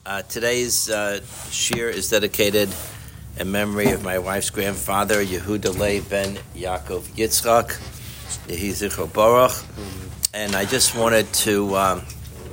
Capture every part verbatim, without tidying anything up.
Uh, today's uh, shir is dedicated in memory of my wife's grandfather, Yehuda Leib ben Yaakov Yitzchak, Yehi Zichro Baruch. And I just wanted to, um,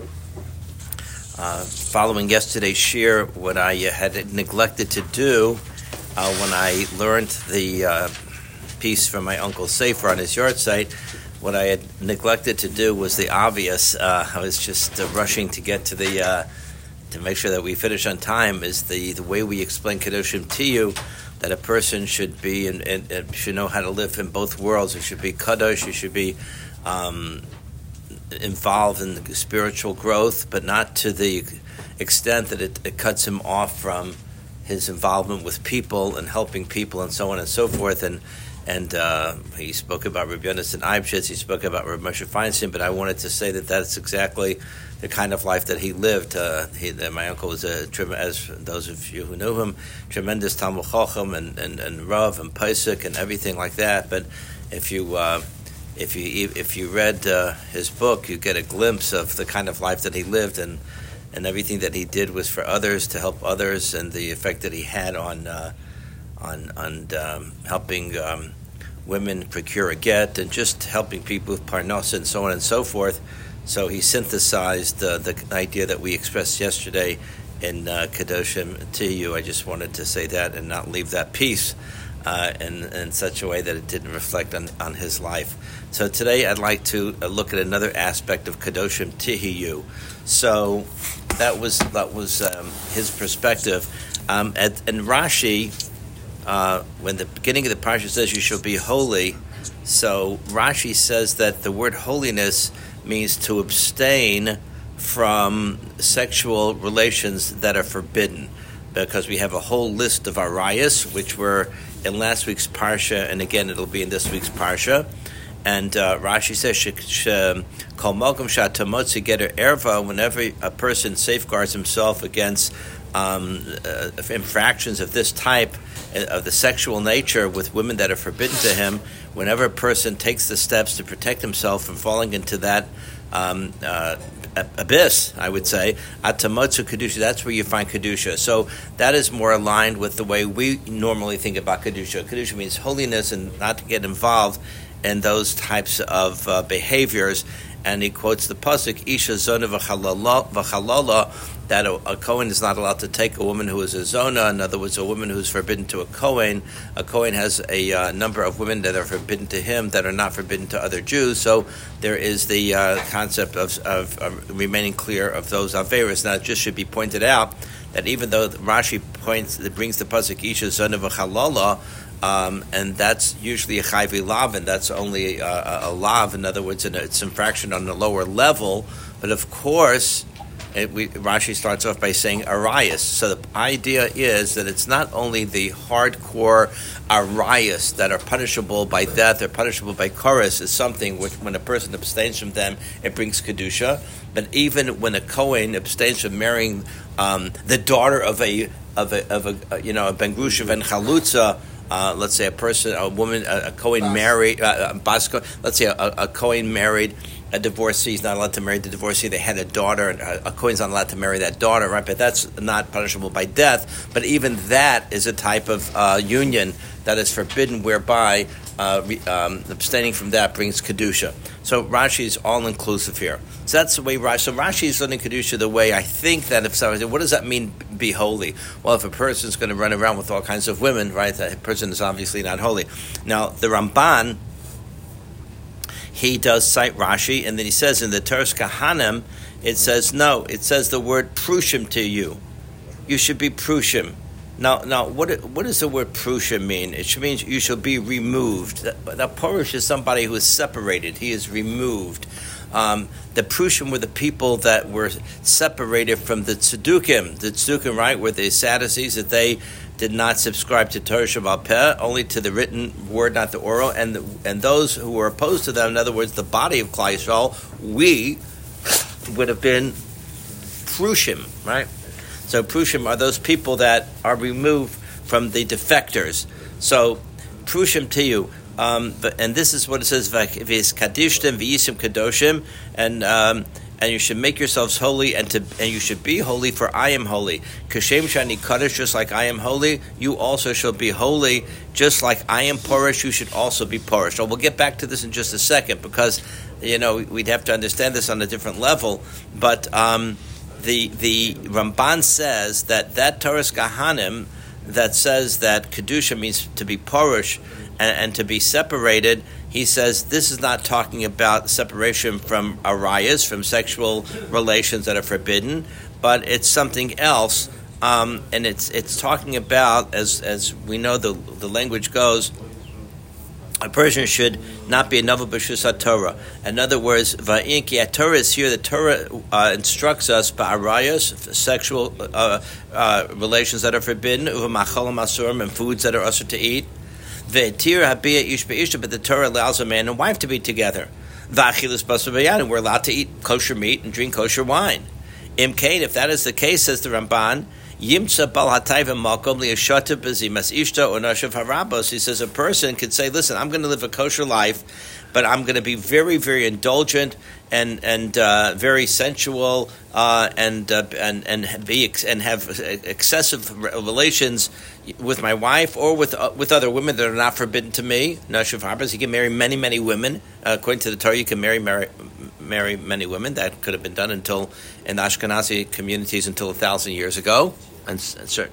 uh, following yesterday's shir, what I uh, had neglected to do uh, when I learned the uh, piece from my Uncle Sefer on his yard site, what I had neglected to do was the obvious. Uh, I was just uh, rushing to get to the, uh, to make sure that we finish on time, is the, the way we explain Kedoshim to you, that a person should be and, and, and should know how to live in both worlds. It should be Kadosh, you should be um, involved in the spiritual growth, but not to the extent that it, it cuts him off from his involvement with people and helping people and so on and so forth. And And uh, he spoke about Rabbi Yonasan Eibschitz, he spoke about Rabbi Moshe Feinstein, but I wanted to say that that's exactly the kind of life that he lived. Uh, he, my uncle was, a, as those of you who knew him, tremendous Talmud Chacham and, and, and Rav and Pesach and everything like that. But if you uh, if you if you read uh, his book, you get a glimpse of the kind of life that he lived, and and everything that he did was for others, to help others, and the effect that he had on uh, on on um, helping um, women procure a get, and just helping people with parnasa and so on and so forth. So he synthesized uh, the idea that we expressed yesterday in uh, Kedoshim to you. I just wanted to say that and not leave that piece uh, in, in such a way that it didn't reflect on, on his life. So today I'd like to uh, look at another aspect of Kedoshim Tihiyu. So that was that was um, his perspective. Um, at, and Rashi, Uh, when the beginning of the parsha says you shall be holy, so Rashi says that the word holiness means to abstain from sexual relations that are forbidden, because we have a whole list of arayas, which were in last week's parsha, and again it'll be in this week's parsha. And uh, Rashi says, "Kol malkum shatamotzi geter erva," whenever a person safeguards himself against um, uh, infractions of this type, of the sexual nature with women that are forbidden to him, whenever a person takes the steps to protect himself from falling into that um, uh, abyss, I would say, atamotzu kedusha, that's where you find kedusha. So that is more aligned with the way we normally think about kedusha. Kedusha means holiness, and not to get involved in those types of uh, behaviors. And he quotes the pasuk, Isha zona v'chalala, that a, a Kohen is not allowed to take a woman who is a zona. In other words, a woman who is forbidden to a Kohen. A Kohen has a uh, number of women that are forbidden to him that are not forbidden to other Jews. So there is the uh, concept of, of, of remaining clear of those averas. Now, it just should be pointed out that even though Rashi points, it brings the pasuk Isha zona v'chalala, Um, and that's usually a chayvi lav, and that's only uh, a, a lav. In other words, it's infraction on the lower level. But of course, it, we, Rashi starts off by saying arayas. So the idea is that it's not only the hardcore arayas that are punishable by death or punishable by chorus, is something which, when a person abstains from them, it brings kedusha. But even when a Kohen abstains from marrying um, the daughter of a of a of a you know a ben grusha ben chalutza. Uh, let's say a person, a woman, a, a Kohen Bas. married, uh, a Basco, let's say a, a Kohen married a divorcee. He's not allowed to marry the divorcee. They had a daughter, and a, a Kohen's not allowed to marry that daughter, right? But that's not punishable by death. But even that is a type of uh, union that is forbidden, whereby uh, re, um, abstaining from that brings kedusha. So Rashi is all-inclusive here. So that's the way Rashi. So Rashi is learning kedusha the way I think that if someone said, what does that mean, be holy? Well, if a person's going to run around with all kinds of women, right, that person is obviously not holy. Now, the Ramban, he does cite Rashi, and then he says in the Teres Kahanim, it says, no, it says the word prushim to you. You should be prushim. Now, now, what what does the word prusha mean? It means you shall be removed. Now, Porush is somebody who is separated. He is removed. Um, the prushim were the people that were separated from the tzedukim. The tzedukim, right, were the Sadducees, that they did not subscribe to Torah Shebaal Peh, only to the written word, not the oral. And the, and those who were opposed to them, in other words, the body of Klal Yisrael, we would have been prushim, right? So prushim are those people that are removed from the defectors. So prushim to you. Um, but, and this is what it says, V'is kadishtim v'yisim kadoshim, and um, and you should make yourselves holy, and to and you should be holy, for I am holy. Kashem shani kaddish, just like I am holy, you also shall be holy. Just like I am porish, you should also be porish. So we'll get back to this in just a second, because you know we'd have to understand this on a different level. But um, the the Ramban says that that Toras Kahanim that says that kedusha means to be porish and, and to be separated. He says this is not talking about separation from arayas, from sexual relations that are forbidden, but it's something else, um, and it's it's talking about, as as we know the the language goes, a person should not be a novel b'shus Torah. In other words, va'inki Torah is here. The Torah uh, instructs us ba'arayas, sexual uh, uh, relations that are forbidden, uv'machalam asurim, and foods that are usher to eat. Ve'tir habiyah ish be'ishta, but the Torah allows a man and wife to be together. Va'achilus basar b'yan, and we're allowed to eat kosher meat and drink kosher wine. Imkain, if that is the case, says the Ramban, Yimtza bal hatayv makom liyashata b'zimas ishta or nashav harabos. He says a person could say, "Listen, I'm going to live a kosher life, but I'm going to be very, very indulgent and and uh, very sensual uh, and uh, and and be ex- and have excessive relations with my wife or with uh, with other women that are not forbidden to me." Nashav harabos. He can marry many, many women. Uh, according to the Torah, you can marry marry. marry many women. That could have been done until in the Ashkenazi communities until a thousand years ago. And, and certain,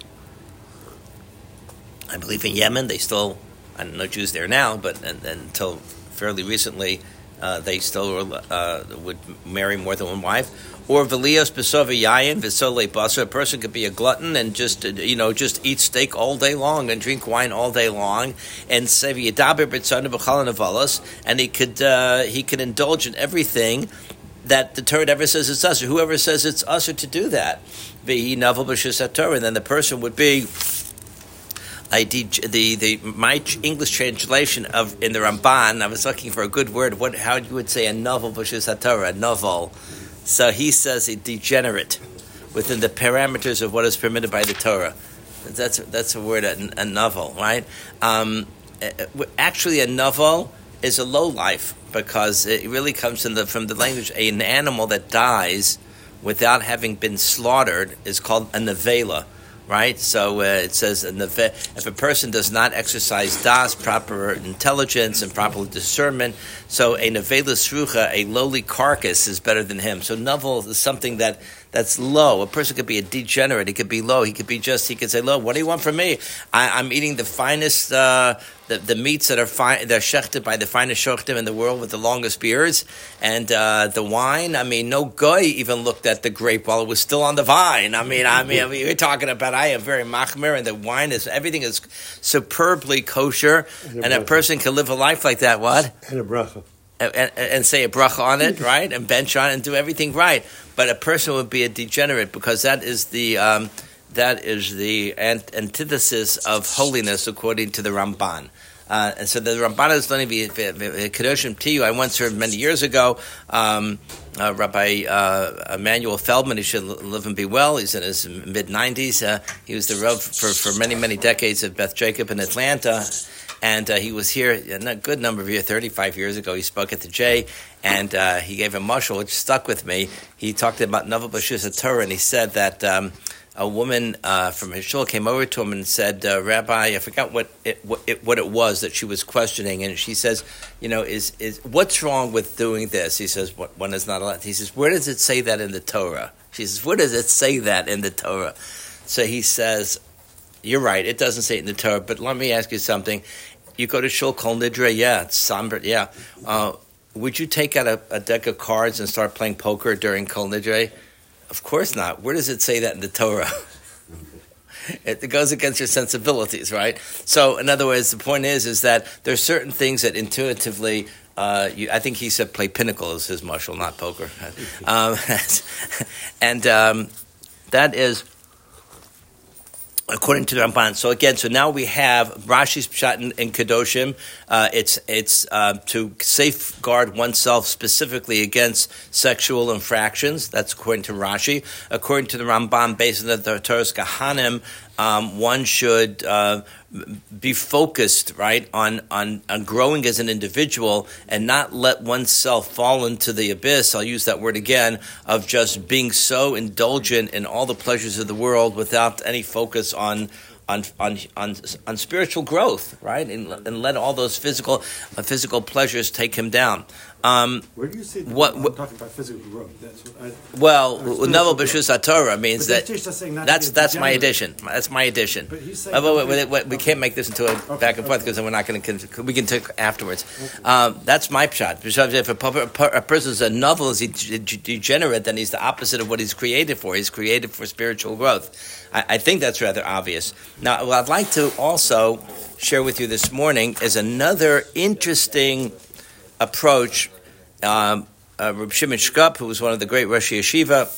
I believe in Yemen, they still, I don't know Jews there now, but and, and until fairly recently, uh, they still uh, would marry more than one wife. Or v'lios b'sova yayin v'sole basar. A person could be a glutton and just you know just eat steak all day long and drink wine all day long, and say v'yadaber b'tzana b'chalan avalos, and he could uh, he could indulge in everything that the Torah never says it's usher. Whoever says it's usher to do that, v'hi navel b'shus Torah, then the person would be. I did the, the my English translation of in the Ramban. I was looking for a good word. What how you would say a novel b'shus Torah, a novel. So he says a degenerate within the parameters of what is permitted by the Torah. That's that's a word, a, a novel, right? Um, actually, a novel is a low life because it really comes from the from the language. An animal that dies without having been slaughtered is called a nevela. Right, so uh, it says if a person does not exercise das, proper intelligence and proper discernment, so a nevela srucha, a lowly carcass, is better than him. So novel is something that that's low. A person could be a degenerate. He could be low. He could be just. He could say, "Low, what do you want from me? I, I'm eating the finest, uh, the, the meats that are fine. They're shechted by the finest shochtim in the world with the longest beards, and uh, the wine. I mean, no guy even looked at the grape while it was still on the vine. I mean, I mean, I mean, you're talking about. I am very machmir, and the wine is everything is superbly kosher, and, and a person can live a life like that. What? And a bracha. And, and, and say a bracha on it, right? And bench on it and do everything right. But a person would be a degenerate because that is the um, that is the ant- antithesis of holiness according to the Ramban. Uh, and so the Ramban is learning Kedoshim to you. I once heard many years ago, um, uh, Rabbi uh, Emmanuel Feldman, he should live and be well. He's in his mid nineties. Uh, he was the Rav for, for many, many decades at Beth Jacob in Atlanta. And uh, he was here a good number of years, thirty-five years ago. He spoke at the J, and uh, he gave a mashal, which stuck with me. He talked about Novel B'shus Torah, and he said that um, a woman uh, from his shul came over to him and said, uh, Rabbi, I forgot what it, what it what it was that she was questioning, and she says, you know, is is what's wrong with doing this? He says, what, one is not allowed. He says, where does it say that in the Torah? She says, where does it say that in the Torah? So he says, you're right, it doesn't say it in the Torah, but let me ask you something. You go to Shul Kol Nidre, yeah, it's somber, yeah. Uh, would you take out a, a deck of cards and start playing poker during Kol Nidre? Of course not. Where does it say that in the Torah? it, it goes against your sensibilities, right? So, in other words, the point is, is that there's certain things that intuitively, uh, you, I think he said play pinochle is his marshal, not poker. um, and um, that is... according to the Ramban. So again, so now we have Rashi's Pshat in, in Kedoshim. Uh, it's it's uh, to safeguard oneself specifically against sexual infractions. That's according to Rashi. According to the Ramban, based on the Toras Kahanim, um, one should uh, be focused, right, on, on, on growing as an individual and not let oneself fall into the abyss, I'll use that word again, of just being so indulgent in all the pleasures of the world without any focus on On, on on on spiritual growth, right, and, and let all those physical uh, physical pleasures take him down. Um, Where do you see? What, what I'm talking about physical growth. That's what I, well, Novel B'Shus HaTorah means that that's that's my addition. That's my addition. But he's saying uh, wait, wait, wait, we can't make this into a okay, back and forth because okay. then we're not going to. We can take afterwards. Okay. Um, that's my shot. If a, a person is a novel, is he degenerate, then he's the opposite of what he's created for. He's created for spiritual growth. I, I think that's rather obvious. Now, what I'd like to also share with you this morning is another interesting approach. Um, uh, Reb Shimon Shkup, who was one of the great Rosh Yeshiva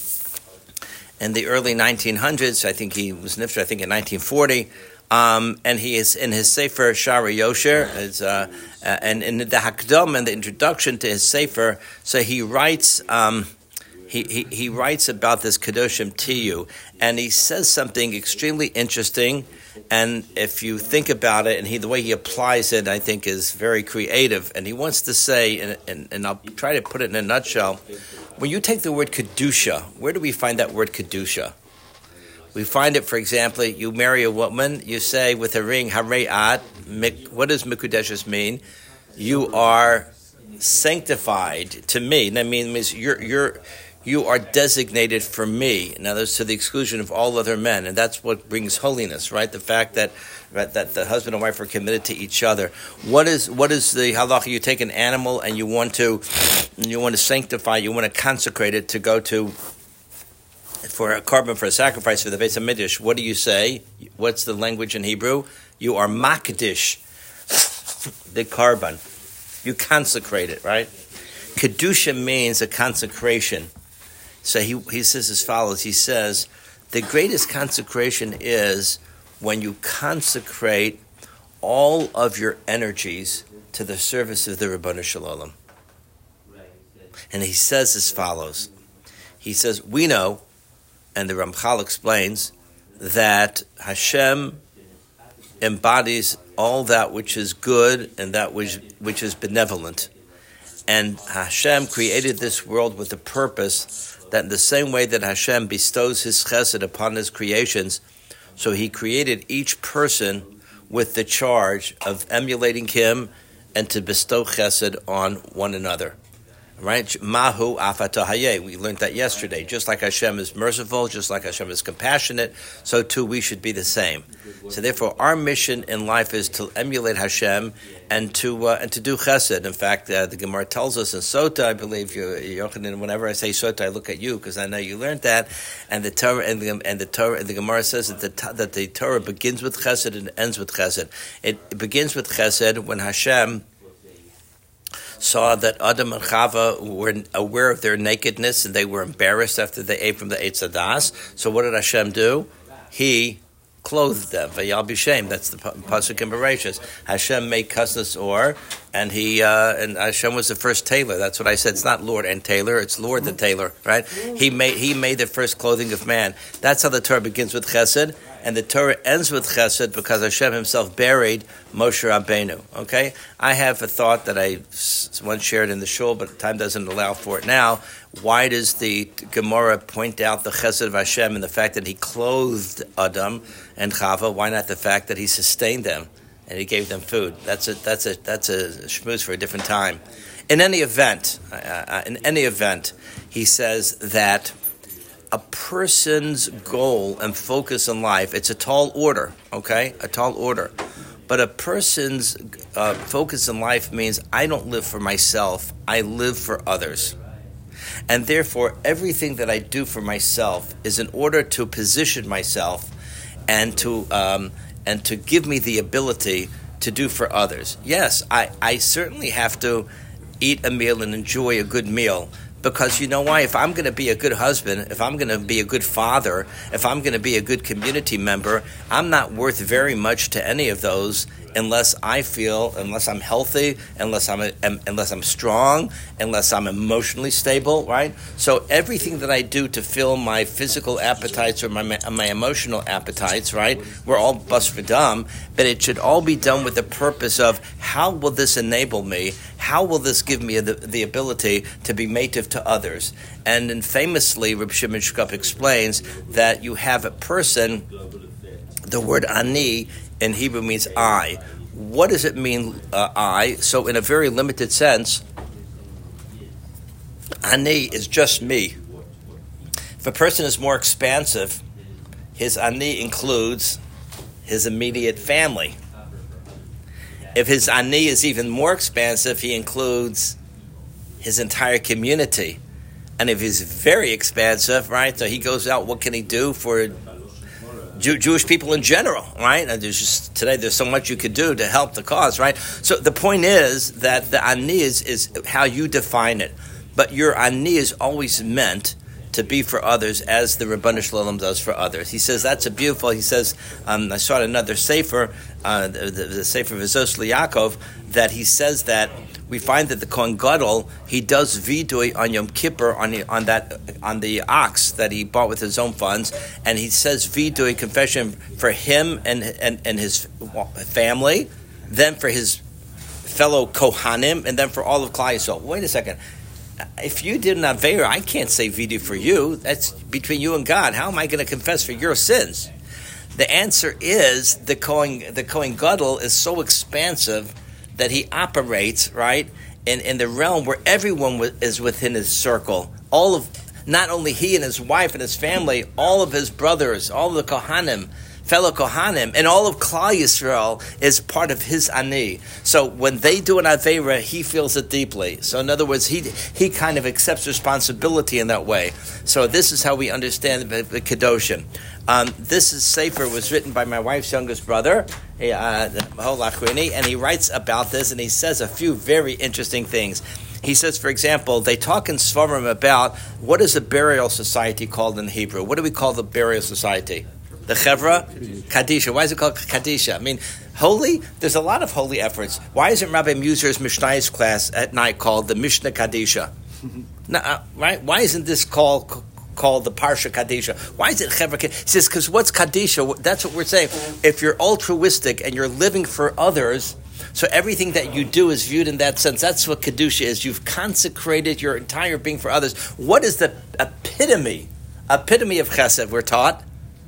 in the early nineteen hundreds, I think he was nifter, I think in nineteen forty, um, and he is in his Sefer Shari Yosher, is, uh, uh, and in the Hakdam and the introduction to his Sefer, so he writes. Um, He, he he writes about this Kedoshim Tiyu, and he says something extremely interesting. And if you think about it, and he the way he applies it, I think is very creative. And he wants to say, and, and, and I'll try to put it in a nutshell, when you take the word Kedusha, where do we find that word Kedusha? We find it, for example, you marry a woman, you say with a ring, Hare'at, what does Mikudeshes mean? You are sanctified to me. That means you're you're you are designated for me. In other words, to the exclusion of all other men, and that's what brings holiness, right? The fact that right, that the husband and wife are committed to each other. What is what is the halacha? You take an animal and you want to you want to sanctify, you want to consecrate it to go to for a carbon for a sacrifice for the Beis HaMikdash. What do you say? What's the language in Hebrew? You are makdish the carbon. You consecrate it, right? Kedusha means a consecration. So he he says as follows. He says, the greatest consecration is when you consecrate all of your energies to the service of the Ribono Shel Olam. And he says as follows. He says, we know, and the Ramchal explains, that Hashem embodies all that which is good and that which which is benevolent. And Hashem created this world with the purpose that in the same way that Hashem bestows his chesed upon his creations, so he created each person with the charge of emulating him and to bestow chesed on one another. Right? Mahu afata hayeh. We learned that yesterday. Just like Hashem is merciful, just like Hashem is compassionate, so too we should be the same. So therefore, our mission in life is to emulate Hashem and to uh, and to do chesed. In fact, uh, the Gemara tells us in Sota, I believe, Yochanan, whenever I say Sota, I look at you because I know you learned that. And the Torah and the and the Torah and the Gemara says that the that the Torah begins with chesed and ends with chesed. It begins with chesed when Hashem saw that Adam and Chava were aware of their nakedness and they were embarrassed after they ate from the Eitz Hadas. So what did Hashem do? He clothed them. Vayal b'shem. That's the pasuk in Bereshis. Hashem made kasnas or, and he uh, and Hashem was the first tailor. That's what I said. It's not Lord and tailor. It's Lord the tailor. Right? He made he made the first clothing of man. That's how the Torah begins with Chesed. And the Torah ends with Chesed because Hashem himself buried Moshe Rabbeinu. Okay? I have a thought that I once shared in the shul, but time doesn't allow for it now. Why does the Gemara point out the Chesed of Hashem and the fact that he clothed Adam and Chava? Why not the fact that he sustained them and he gave them food? That's a that's a that's a shmooze for a different time. In any event, uh, in any event, he says that a person's goal and focus in life, it's a tall order, okay? A tall order. But a person's uh, focus in life means I don't live for myself, I live for others. And therefore, everything that I do for myself is in order to position myself and to um, and to give me the ability to do for others. Yes, I, I certainly have to eat a meal and enjoy a good meal. Because you know why? If I'm going to be a good husband, if I'm going to be a good father, if I'm going to be a good community member, I'm not worth very much to any of those unless I feel, unless I'm healthy, unless I'm unless I'm strong, unless I'm emotionally stable, right? So everything that I do to fill my physical appetites or my my emotional appetites, right? We're all bus v'dam, but it should all be done with the purpose of how will this enable me? How will this give me the, the ability to be mative to others? And then famously, Reb Shimon Shkop explains that you have a person. The word ani in Hebrew means I. What does it mean, uh, I? So in a very limited sense, ani is just me. If a person is more expansive, his ani includes his immediate family. If his ani is even more expansive, he includes his entire community. And if he's very expansive, right, so he goes out, what can he do for Jew, Jewish people in general, right? And there's just today there's so much you could do to help the cause, right? So the point is that the ani is, is how you define it, but your ani is always meant to be for others as the Ribono Shel Olam does for others. He says that's a beautiful. He says um, I saw another sefer, uh, the, the, the sefer Vizos Yaakov, that he says that. We find that the Kohen Gadol, he does vidui on Yom Kippur on the, on that on the ox that he bought with his own funds, and he says vidui confession for him and and, and his family, then for his fellow Kohanim, and then for all of Klal Yisrael. Wait a second. If you did an Aveira, I can't say vidui for you. That's between you and God. How am I going to confess for your sins? The answer is the Kohen the Kohen Gadol is so expansive that he operates, right, in, in the realm where everyone w- is within his circle. All of, not only he and his wife and his family, all of his brothers, all of the Kohanim, fellow Kohanim, and all of Klal Yisrael is part of his ani. So when they do an Aveira, he feels it deeply. So in other words, he he kind of accepts responsibility in that way. So this is how we understand the, the Kedoshim. Um, this is Sefer was written by my wife's youngest brother, uh, and he writes about this, and he says a few very interesting things. He says, for example, they talk in Svarim about what is a burial society called in Hebrew. What do we call the burial society? The Chevra? Kadisha. Why is it called Kadisha? I mean, holy? There's a lot of holy efforts. Why isn't Rabbi Muser's Mishnah's class at night called the Mishnah Kadisha? No, uh, right? Why isn't this called called the Parsha Kadisha? Why is it Chevra? He says, because what's Kadisha? That's what we're saying. If you're altruistic and you're living for others, so everything that you do is viewed in that sense. That's what Kedusha is. You've consecrated your entire being for others. What is the epitome, epitome of Chesed we're taught?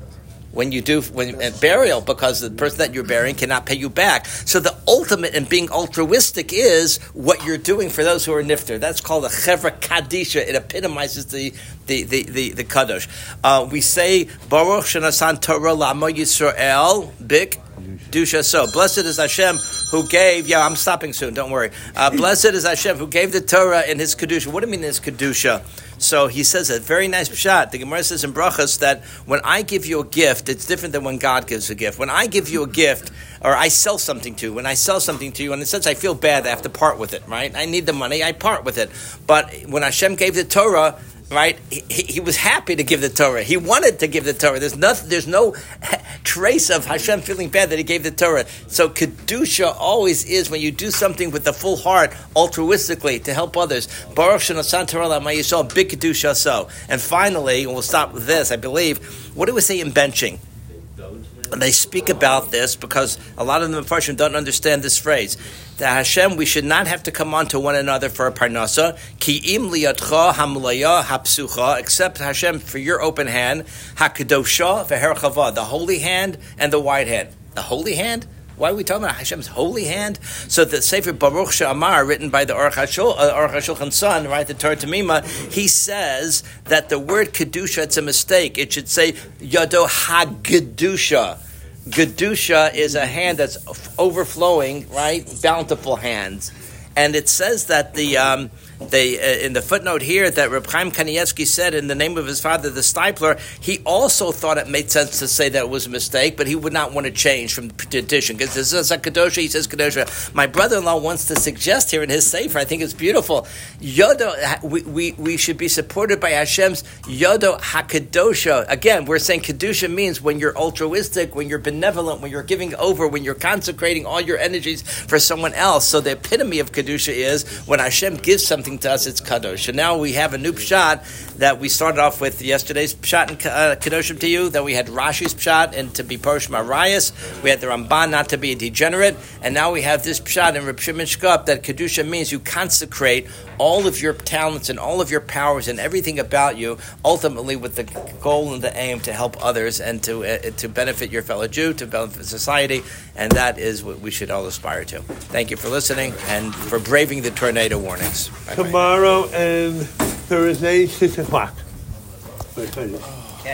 When you do when uh, burial, because the person that you're burying cannot pay you back. So the ultimate in being altruistic is what you're doing for those who are nifter. That's called a chevra kadisha. It epitomizes the the the the, the kadosh. Uh, we say Baruch shenasan Torah la'amo Yisrael bik dusha. So blessed is Hashem who gave. Yeah, I'm stopping soon. Don't worry. Uh, blessed is Hashem who gave the Torah in His kedusha. What do you mean in His kedusha? So he says a very nice pshat. The Gemara says in Brachos that when I give you a gift, it's different than when God gives a gift. When I give you a gift, or I sell something to you, when I sell something to you, in a sense I feel bad, I have to part with it, right? I need the money, I part with it. But when Hashem gave the Torah, right, he, he was happy to give the Torah. He wanted to give the Torah. There's nothing, there's no trace of Hashem feeling bad that He gave the Torah. So Kedusha always is when you do something with the full heart, altruistically, to help others. Baruch shenasan Torah la'amo Yisrael big Kedusha so. And finally, and we'll stop with this, I believe, what do we say in benching? And they speak about this because a lot of the Mepharshim don't understand this phrase. That Hashem, we should not have to come on to one another for a parnasa. Ki im liyatcha hamlaya hapsucha, except Hashem for your open hand, hakadosha v'her chava, the holy hand and the wide hand. The holy hand? Why are we talking about Hashem's holy hand? So the Sefer Baruch She'amar, written by the Aruch HaShulchan's son, right, the Torah Tamima, he says that the word Kedusha, it's a mistake. It should say Yado HaGedusha. Gedusha is a hand that's overflowing, right? Bountiful hands. And it says that the um, they uh, in the footnote here that Reb Chaim Kanievsky said in the name of his father, the Stipler, he also thought it made sense to say that it was a mistake, but he would not want to change from the tradition because this is a Kadosha. He says Kadosha. My brother-in-law wants to suggest here in his sefer, I think it's beautiful. Yodo, we, we, we should be supported by Hashem's Yodo HaKadosha. Again, we're saying Kedusha means when you're altruistic, when you're benevolent, when you're giving over, when you're consecrating all your energies for someone else. So the epitome of Kedusha is when Hashem gives something to us, it's Kadosh. And now we have a new pshat that we started off with yesterday's pshat and uh, Kedoshim to you, then we had Rashi's pshat and to be Porosh Marias, we had the Ramban not to be a degenerate, and now we have this pshat in Reb Shimon Shkop that Kedusha means you consecrate all of your talents and all of your powers and everything about you, ultimately with the goal and the aim to help others and to uh, to benefit your fellow Jew, to benefit society, and that is what we should all aspire to. Thank you for listening and for braving the tornado warnings. Bye-bye. Tomorrow and Thursday, six o'clock. Wait, wait.